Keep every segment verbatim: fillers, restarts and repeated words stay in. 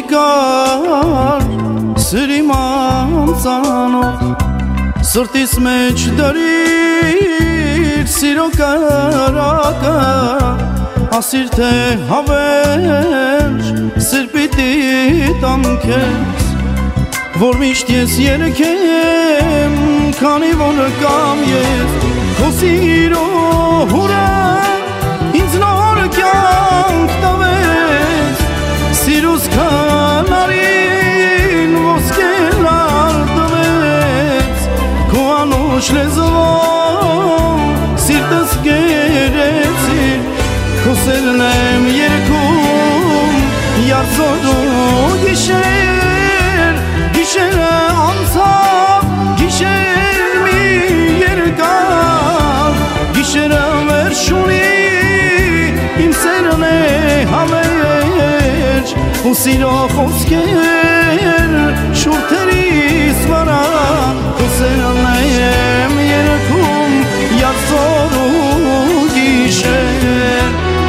երկար սրիմ անցանով սրտիս մեջ դրիր սիրո կրակը ասիր թե հավերժ սիր պիտի տամ քեզ որ միշտ ես երգեմ քանի որ կամ ես քո սիրո հուրը ինձ նոր կյանք տվեց սիրուս քանարին ոսկելար տվեց քո անուշ լեզվով սիրտս գերեցիր քո սերն եմ երգում երձորու գիշեր գիշերը անցավ գիշեր մի երկար գիշերը վերջ ունի իմ սերն է հավերժ ու սիրո խոսքեր շուրթերիս վրա քո սերն եմ երգում երձորու գիշեր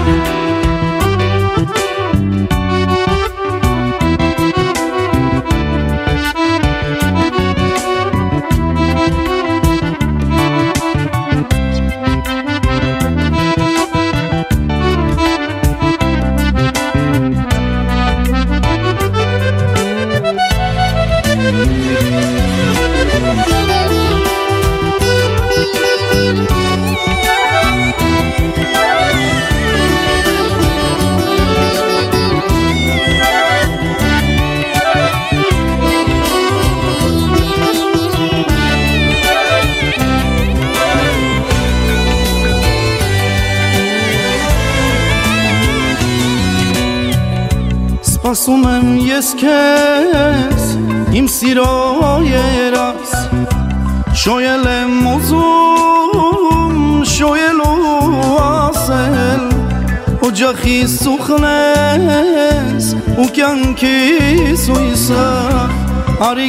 Սպասում եմ ես քեզ իմ սիրո երաս շոյել եմ ուզում շոյելու ասել օջախիս սուխնես ու կյանքիս հույսը արի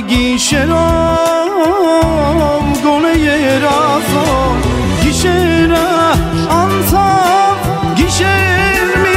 գիշերով գոնե երազով գիշերը անցավ գիշեր մի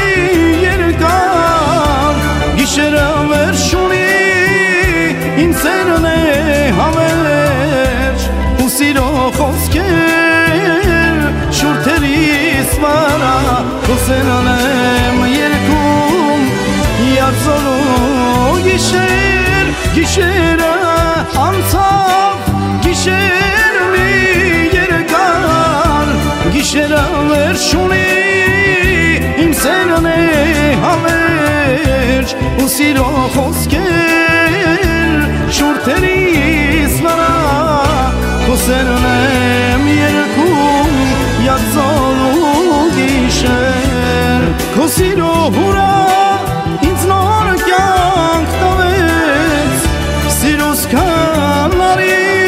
երկար գիշերը վերջ ունի իմ սերն է հավերժ ու սիրո խոսքեր շուրթերիս վրա քո սերն եմ երգում երձորու գիշեր գիշերը անցավ գիշեր մի երկար գիշերը վերջ ունի իմ սերն է հավերժ ու սիրո խոսքեր շուրթերիս վրա քո սերն եմ երգում երձորու գիշեր քո սիրո հուրը ինձ նոր կյանք տվեց սիրուս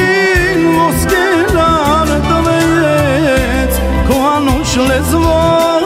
քանարին ոսկելար տվեց քո անուշ լեզվով